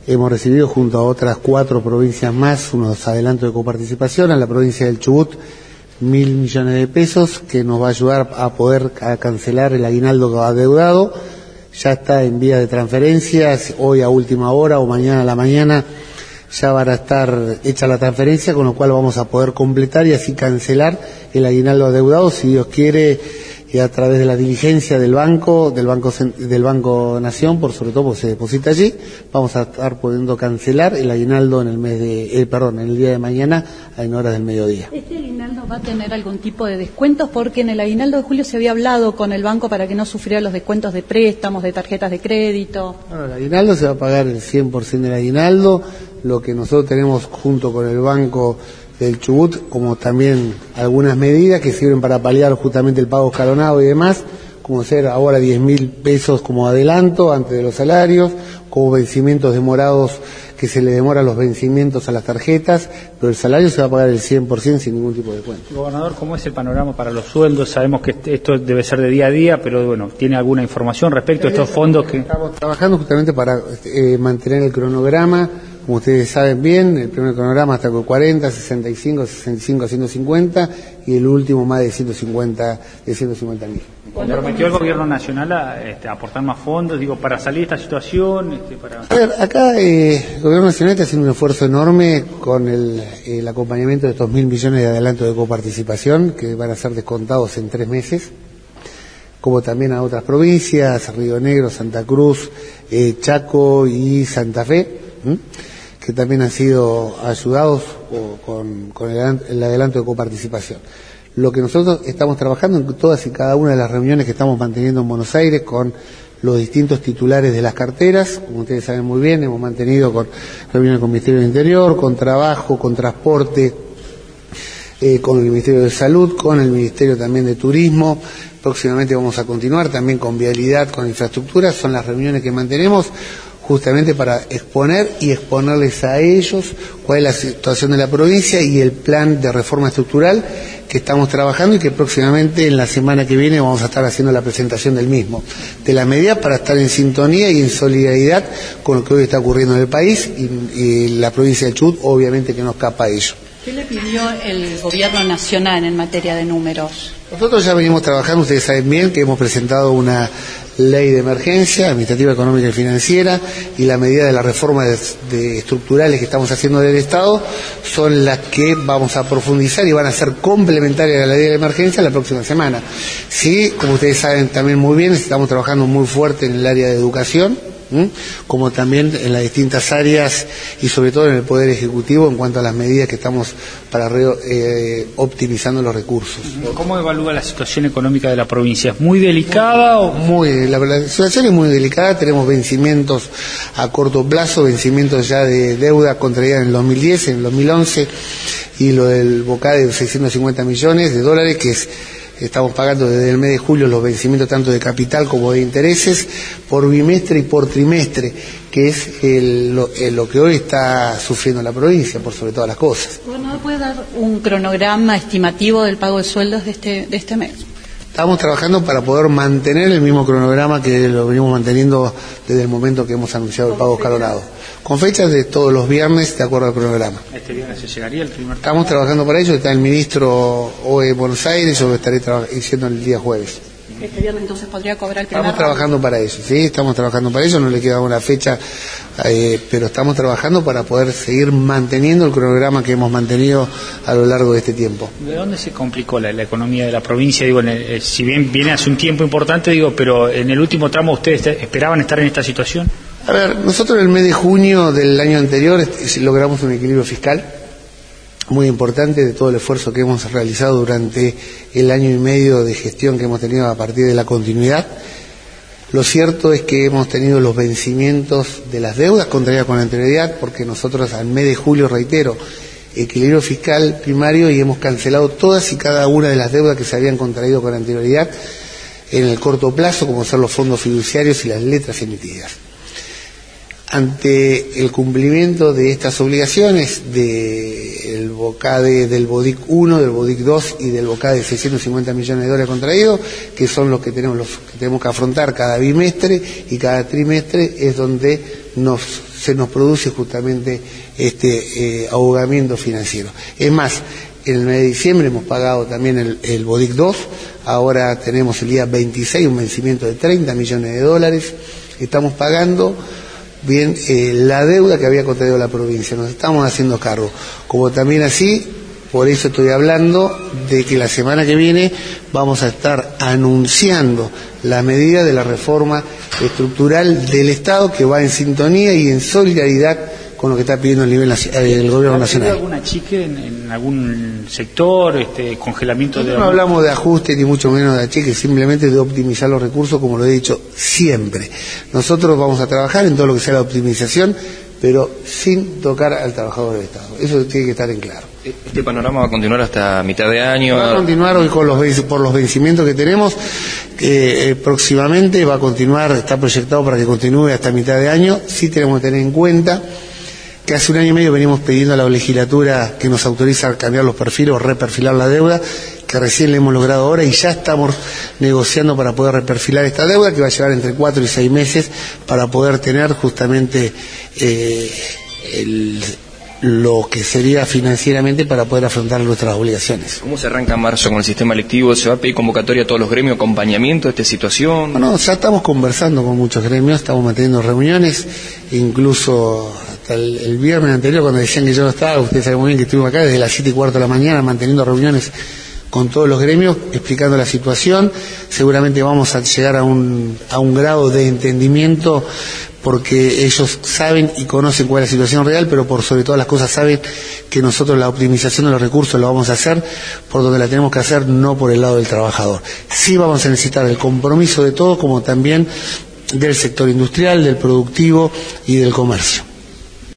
hemos recibido junto a otras 4 provincias más unos adelantos de coparticipación. A la provincia del Chubut 1.000 millones de pesos, que nos va a ayudar a poder cancelar el aguinaldo adeudado. Ya está en vía de transferencias, hoy a última hora o mañana a la mañana ya va a estar hecha la transferencia, con lo cual vamos a poder completar y así cancelar el aguinaldo adeudado, si Dios quiere, y a través de la diligencia del Banco Nación, por sobre todo porque se deposita allí, vamos a estar pudiendo cancelar el aguinaldo en el día de mañana en horas del mediodía. ¿Este aguinaldo va a tener algún tipo de descuentos? Porque en el aguinaldo de julio se había hablado con el banco para que no sufriera los descuentos de préstamos, de tarjetas de crédito. Bueno, el aguinaldo se va a pagar el 100% del aguinaldo. Lo que nosotros tenemos junto con el Banco del Chubut, como también algunas medidas que sirven para paliar justamente el pago escalonado y demás, como ser ahora 10.000 pesos como adelanto antes de los salarios, como vencimientos demorados, que se le demoran los vencimientos a las tarjetas, pero el salario se va a pagar el 100% sin ningún tipo de descuento. Gobernador, ¿cómo es el panorama para los sueldos? Sabemos que esto debe ser de día a día, pero bueno, ¿tiene alguna información respecto a estos fondos que...? Estamos trabajando justamente para mantener el cronograma. Como ustedes saben bien, el primer cronograma hasta con 40, 65 a 150 y el último más de 150.000. ¿Comprometió el gobierno nacional a aportar más fondos, para salir de esta situación? A ver, acá el gobierno nacional está haciendo un esfuerzo enorme con el acompañamiento de estos 1.000 millones de adelanto de coparticipación que van a ser descontados en 3 meses, como también a otras provincias, Río Negro, Santa Cruz, Chaco y Santa Fe, que también han sido ayudados con el adelanto de coparticipación. Lo que nosotros estamos trabajando en todas y cada una de las reuniones que estamos manteniendo en Buenos Aires con los distintos titulares de las carteras, como ustedes saben muy bien, hemos mantenido reuniones con el Ministerio del Interior, con Trabajo, con Transporte, con el Ministerio de Salud, con el Ministerio también de Turismo. Próximamente vamos a continuar también con Vialidad, con Infraestructura. Son las reuniones que mantenemos justamente para exponerles a ellos cuál es la situación de la provincia y el plan de reforma estructural que estamos trabajando y que próximamente en la semana que viene vamos a estar haciendo la presentación del mismo, de las medidas para estar en sintonía y en solidaridad con lo que hoy está ocurriendo en el país y la provincia de Chubut obviamente que no escapa a ello. ¿Qué le pidió el gobierno nacional en materia de números? Nosotros ya venimos trabajando, ustedes saben bien que hemos presentado una ley de emergencia administrativa, económica y financiera, y la medida de las reformas estructurales que estamos haciendo del Estado son las que vamos a profundizar y van a ser complementarias a la ley de emergencia la próxima semana. Sí, como ustedes saben también muy bien, estamos trabajando muy fuerte en el área de educación, como también en las distintas áreas y sobre todo en el Poder Ejecutivo en cuanto a las medidas que estamos para optimizando los recursos. ¿Cómo evalúa la situación económica de la provincia? ¿Es muy delicada? La situación es muy delicada, tenemos vencimientos a corto plazo, vencimientos ya de deuda contraída en el 2010, en el 2011 y lo del BOCADE de 650 millones de dólares que estamos pagando desde el mes de julio los vencimientos tanto de capital como de intereses por bimestre y por trimestre, que es lo que hoy está sufriendo la provincia por sobre todas las cosas. ¿No puede dar un cronograma estimativo del pago de sueldos de este mes? Estamos trabajando para poder mantener el mismo cronograma que lo venimos manteniendo desde el momento que hemos anunciado el pago escalonado, con fechas de todos los viernes de acuerdo al cronograma. ¿Este viernes se llegaría el primer? Estamos trabajando para ello, está el ministro hoy en Buenos Aires, yo lo estaré diciendo el día jueves. ¿Este viernes entonces podría cobrar el primer? Estamos trabajando para eso, sí, estamos trabajando para eso, no le queda una fecha, pero estamos trabajando para poder seguir manteniendo el cronograma que hemos mantenido a lo largo de este tiempo. ¿De dónde se complicó la economía de la provincia? Si bien viene hace un tiempo importante, pero en el último tramo ustedes esperaban estar en esta situación. A ver, nosotros en el mes de junio del año anterior logramos un equilibrio fiscal muy importante de todo el esfuerzo que hemos realizado durante el año y medio de gestión que hemos tenido a partir de la continuidad. Lo cierto es que hemos tenido los vencimientos de las deudas contraídas con anterioridad, porque nosotros al mes de julio, reitero, equilibrio fiscal primario y hemos cancelado todas y cada una de las deudas que se habían contraído con anterioridad en el corto plazo, como son los fondos fiduciarios y las letras emitidas. Ante el cumplimiento de estas obligaciones del BOCADE del BODIC 1, del BODIC 2 y del BOCADE de 650 millones de dólares contraídos, que son los que tenemos que afrontar cada bimestre y cada trimestre, es donde nos se nos produce justamente este ahogamiento financiero. Es más, en el mes de diciembre hemos pagado también el BODIC 2, ahora tenemos el día 26 un vencimiento de $30 millones, estamos pagando bien la deuda que había contraído la provincia, nos estamos haciendo cargo, como también así, por eso estoy hablando de que la semana que viene vamos a estar anunciando la medida de la reforma estructural del Estado que va en sintonía y en solidaridad con lo que está pidiendo el gobierno nacional. ¿Hay algún achique en algún sector, congelamiento de...? No hablamos de ajuste ni mucho menos de achique, simplemente de optimizar los recursos, como lo he dicho siempre. Nosotros vamos a trabajar en todo lo que sea la optimización, pero sin tocar al trabajador del Estado. Eso tiene que estar en claro. ¿Este panorama va a continuar hasta mitad de año? Va a continuar hoy por los vencimientos que tenemos. Próximamente va a continuar, está proyectado para que continúe hasta mitad de año. Sí tenemos que tener en cuenta que hace 1 año y medio venimos pidiendo a la legislatura que nos autoriza a cambiar los perfiles o reperfilar la deuda, que recién le hemos logrado ahora y ya estamos negociando para poder reperfilar esta deuda, que va a llevar entre 4 y 6 meses para poder tener justamente lo que sería financieramente para poder afrontar nuestras obligaciones. ¿Cómo se arranca marzo con el sistema electivo? ¿Se va a pedir convocatoria a todos los gremios, acompañamiento de esta situación? Bueno, ya estamos conversando con muchos gremios, estamos manteniendo reuniones, incluso hasta el viernes anterior cuando decían que yo no estaba, ustedes saben muy bien que estuvimos acá desde las 7:15 de la mañana manteniendo reuniones con todos los gremios, explicando la situación. Seguramente vamos a llegar a un grado de entendimiento porque ellos saben y conocen cuál es la situación real, pero por sobre todas las cosas saben que nosotros la optimización de los recursos la vamos a hacer por donde la tenemos que hacer, no por el lado del trabajador. Sí vamos a necesitar el compromiso de todos, como también del sector industrial, del productivo y del comercio.